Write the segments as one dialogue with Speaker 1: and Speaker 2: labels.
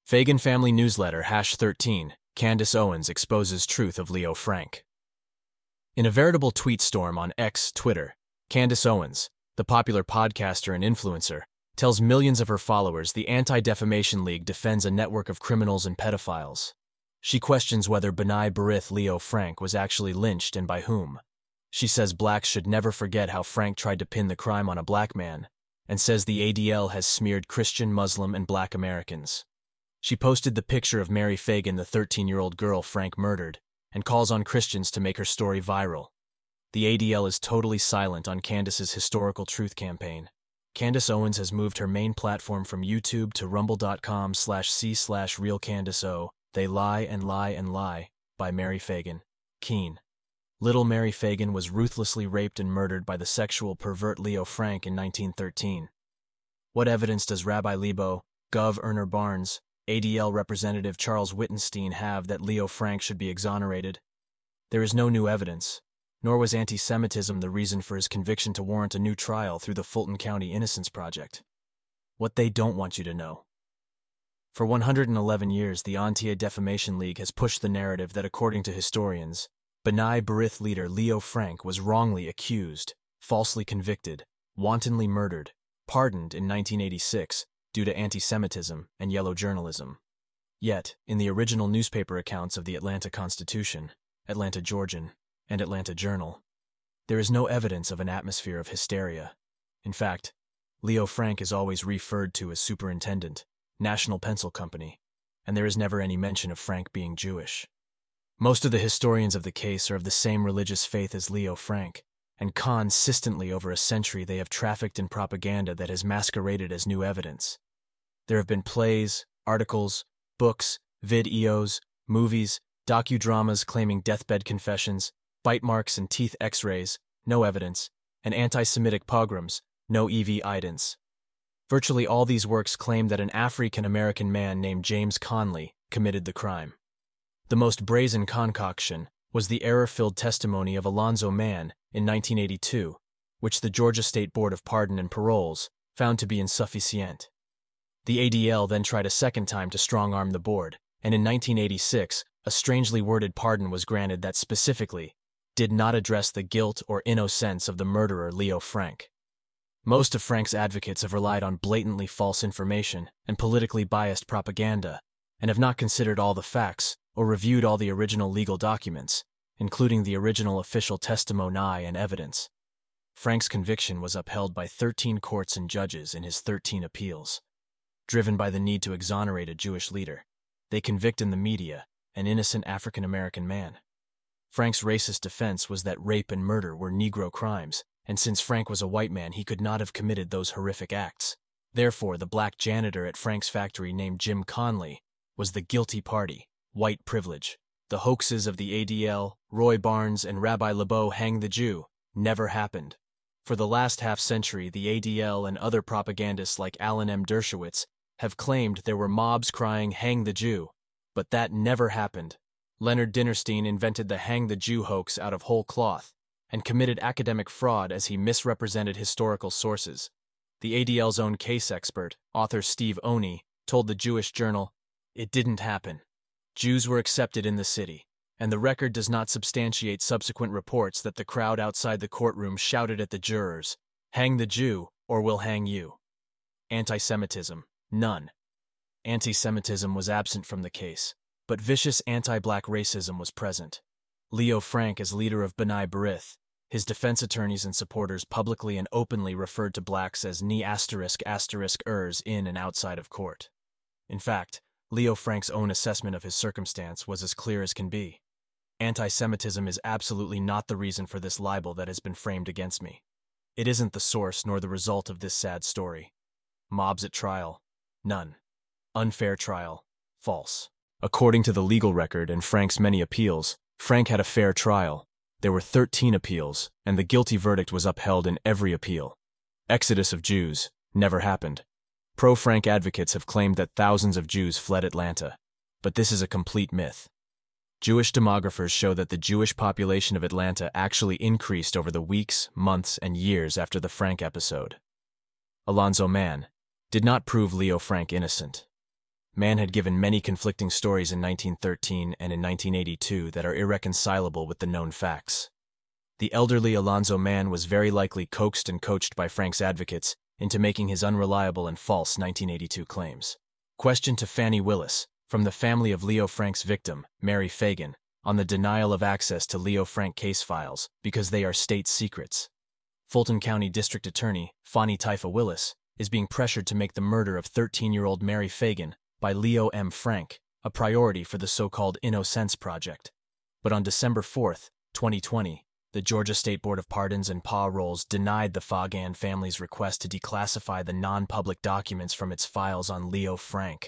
Speaker 1: Fagan Family Newsletter #13, Candace Owens exposes truth of Leo Frank. In a veritable tweet storm on X, Twitter, Candace Owens, the popular podcaster and influencer, tells millions of her followers the Anti-Defamation League defends a network of criminals and pedophiles. She questions whether B'nai B'rith Leo Frank was actually lynched and by whom. She says blacks should never forget how Frank tried to pin the crime on a black man, and says the ADL has smeared Christian, Muslim, and black Americans. She posted the picture of Mary Fagan, the 13-year-old girl Frank murdered, and calls on Christians to make her story viral. The ADL is totally silent on Candace's historical truth campaign. Candace Owens has moved her main platform from YouTube to rumble.com/c/realcandaceO. They Lie and Lie and Lie by Mary Fagan. Keene. Little Mary Fagan was ruthlessly raped and murdered by the sexual pervert Leo Frank in 1913. What evidence does Rabbi Lebo, Gov. Erner Barnes, ADL Representative Charles Wittenstein have that Leo Frank should be exonerated? There is no new evidence, nor was anti-Semitism the reason for his conviction to warrant a new trial through the Fulton County Innocence Project. What they don't want you to know. For 111 years, the Anti-Defamation League has pushed the narrative that, according to historians, B'nai B'rith leader Leo Frank was wrongly accused, falsely convicted, wantonly murdered, pardoned in 1986 due to anti-Semitism and yellow journalism. Yet, in the original newspaper accounts of the Atlanta Constitution, Atlanta Georgian, and Atlanta Journal, there is no evidence of an atmosphere of hysteria. In fact, Leo Frank is always referred to as Superintendent, National Pencil Company, and there is never any mention of Frank being Jewish. Most of the historians of the case are of the same religious faith as Leo Frank, and consistently over a century they have trafficked in propaganda that has masqueraded as new evidence. There have been plays, articles, books, videos, movies, docudramas claiming deathbed confessions, bite marks and teeth x-rays, no evidence, and anti-Semitic pogroms, no evidence. Virtually all these works claim that an African-American man named James Conley committed the crime. The most brazen concoction was the error-filled testimony of Alonzo Mann in 1982, which the Georgia State Board of Pardon and Paroles found to be insufficient. The ADL then tried a second time to strong-arm the board, and in 1986, a strangely worded pardon was granted that specifically did not address the guilt or innocence of the murderer Leo Frank. Most of Frank's advocates have relied on blatantly false information and politically biased propaganda, and have not considered all the facts or reviewed all the original legal documents, including the original official testimony and evidence. Frank's conviction was upheld by 13 courts and judges in his 13 appeals. Driven by the need to exonerate a Jewish leader, they convict in the media an innocent African-American man. Frank's racist defense was that rape and murder were Negro crimes, and since Frank was a white man, he could not have committed those horrific acts. Therefore, the black janitor at Frank's factory named Jim Conley was the guilty party, white privilege. The hoaxes of the ADL, Roy Barnes, and Rabbi Lebo Hang the Jew never happened. For the last half-century, the ADL and other propagandists like Alan M. Dershowitz have claimed there were mobs crying, "Hang the Jew," but that never happened. Leonard Dinerstein invented the Hang the Jew hoax out of whole cloth and committed academic fraud as he misrepresented historical sources. The ADL's own case expert, author Steve Oney, told the Jewish Journal, "It didn't happen. Jews were accepted in the city, and the record does not substantiate subsequent reports that the crowd outside the courtroom shouted at the jurors, 'Hang the Jew, or we'll hang you.' Anti-Semitism, none. Anti-Semitism was absent from the case, but vicious anti-black racism was present. Leo Frank, as leader of B'nai B'rith, his defense attorneys and supporters publicly and openly referred to blacks as ers in and outside of court. In fact, Leo Frank's own assessment of his circumstance was as clear as can be. Anti-Semitism is absolutely not the reason for this libel that has been framed against me. It isn't the source nor the result of this sad story. Mobs at trial? None. Unfair trial? False. According to the legal record and Frank's many appeals, Frank had a fair trial. There were 13 appeals, and the guilty verdict was upheld in every appeal. Exodus of Jews never happened. Pro-Frank advocates have claimed that thousands of Jews fled Atlanta, but this is a complete myth. Jewish demographers show that the Jewish population of Atlanta actually increased over the weeks, months, and years after the Frank episode. Alonzo Mann did not prove Leo Frank innocent. Man had given many conflicting stories in 1913 and in 1982 that are irreconcilable with the known facts. The elderly Alonzo Mann was very likely coaxed and coached by Frank's advocates into making his unreliable and false 1982 claims. Question to Fannie Willis, from the family of Leo Frank's victim, Mary Fagan, on the denial of access to Leo Frank case files because they are state secrets. Fulton County District Attorney Fannie Taifa Willis is being pressured to make the murder of 13-year-old Mary Fagan by Leo M. Frank a priority for the so-called Innocence Project. But on December 4, 2020, the Georgia State Board of Pardons and Paroles denied the Fagan family's request to declassify the non-public documents from its files on Leo Frank.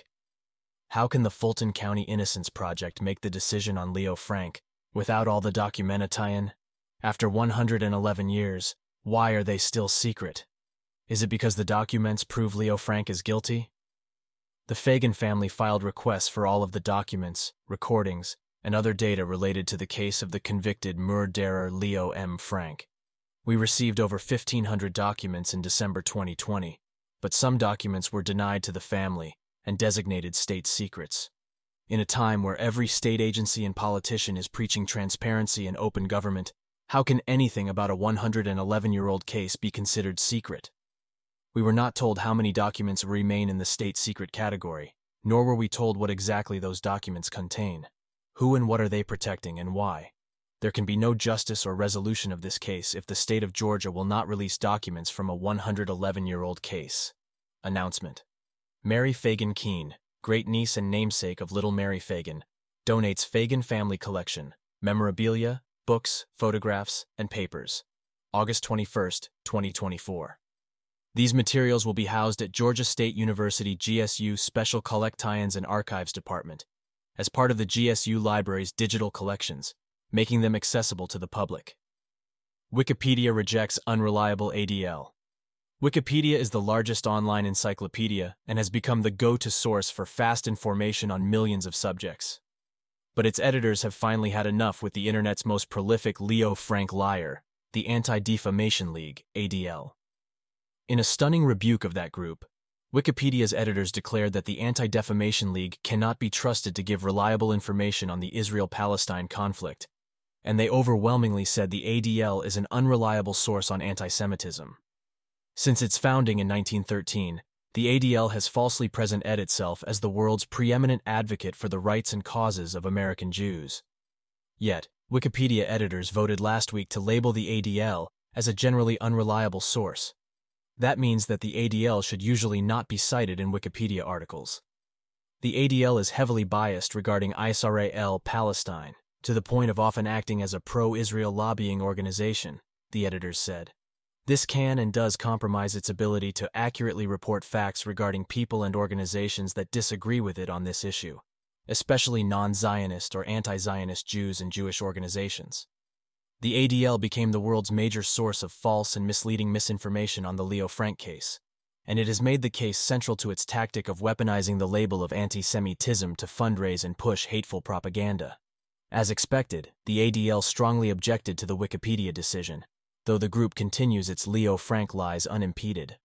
Speaker 1: How can the Fulton County Innocence Project make the decision on Leo Frank without all the documentation? After 111 years, why are they still secret? Is it because the documents prove Leo Frank is guilty? The Fagan family filed requests for all of the documents, recordings, and other data related to the case of the convicted murderer Leo M. Frank. We received over 1,500 documents in December 2020, but some documents were denied to the family and designated state secrets. In a time where every state agency and politician is preaching transparency and open government, how can anything about a 111-year-old case be considered secret? We were not told how many documents remain in the state secret category, nor were we told what exactly those documents contain. Who and what are they protecting and why? There can be no justice or resolution of this case if the state of Georgia will not release documents from a 111-year-old case. Announcement. Mary Fagan Keene, great-niece and namesake of little Mary Fagan, donates Fagan Family Collection, memorabilia, books, photographs, and papers. August 21, 2024. These materials will be housed at Georgia State University GSU Special Collections and Archives Department as part of the GSU Library's digital collections, making them accessible to the public. Wikipedia rejects unreliable ADL. Wikipedia is the largest online encyclopedia and has become the go-to source for fast information on millions of subjects. But its editors have finally had enough with the internet's most prolific Leo Frank liar, the Anti-Defamation League, ADL. In a stunning rebuke of that group, Wikipedia's editors declared that the Anti-Defamation League cannot be trusted to give reliable information on the Israel-Palestine conflict, and they overwhelmingly said the ADL is an unreliable source on anti-Semitism. Since its founding in 1913, the ADL has falsely presented itself as the world's preeminent advocate for the rights and causes of American Jews. Yet, Wikipedia editors voted last week to label the ADL as a generally unreliable source. That means that the ADL should usually not be cited in Wikipedia articles. The ADL is heavily biased regarding Israel Palestine, to the point of often acting as a pro-Israel lobbying organization, the editors said. This can and does compromise its ability to accurately report facts regarding people and organizations that disagree with it on this issue, especially non-Zionist or anti-Zionist Jews and Jewish organizations. The ADL became the world's major source of false and misleading misinformation on the Leo Frank case, and it has made the case central to its tactic of weaponizing the label of anti-Semitism to fundraise and push hateful propaganda. As expected, the ADL strongly objected to the Wikipedia decision, though the group continues its Leo Frank lies unimpeded.